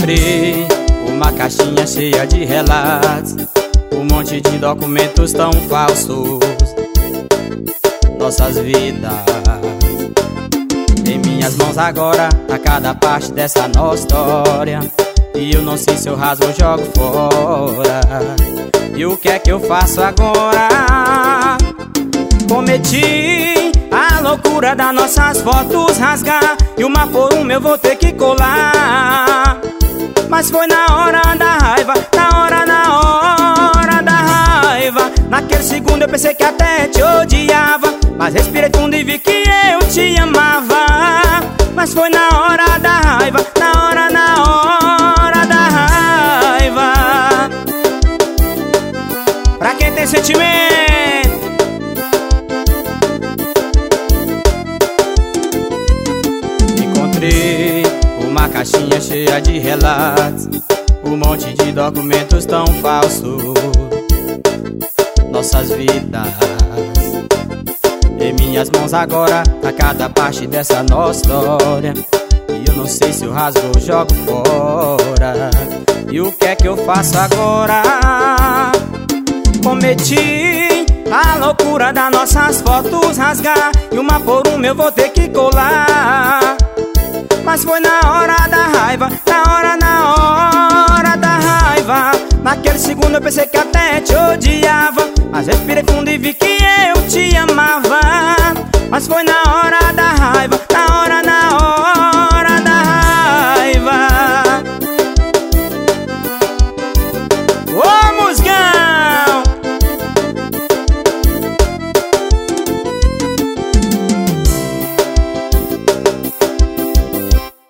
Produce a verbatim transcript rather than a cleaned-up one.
Encontrei uma caixinha cheia de relatos, um monte de documentos tão falsos. Nossas vidas em minhas mãos agora, a cada parte dessa nossa história. E eu não sei se eu rasgo ou jogo fora. E o que é que eu faço agora? Cometi a loucura das nossas fotos rasgar, e uma por uma eu vou ter que colar. Mas foi na hora da raiva, na hora, na hora da raiva. Naquele segundo eu pensei que até te odiava, mas respirei fundo e vi que eu te amava. Mas foi na hora da raiva, na hora, na hora da raiva. Pra quem tem sentimento, encontrei uma caixinha cheia de relatos, um monte de documentos tão falsos. Nossas vidas em minhas mãos agora, a cada parte dessa nossa história. E eu não sei se eu rasgo ou jogo fora. E o que é que eu faço agora? Cometi a loucura das nossas fotos rasgar, e uma por uma eu vou ter que colar. Mas foi na hora da raiva, na hora, na hora da raiva. Naquele segundo eu pensei que até te odiava,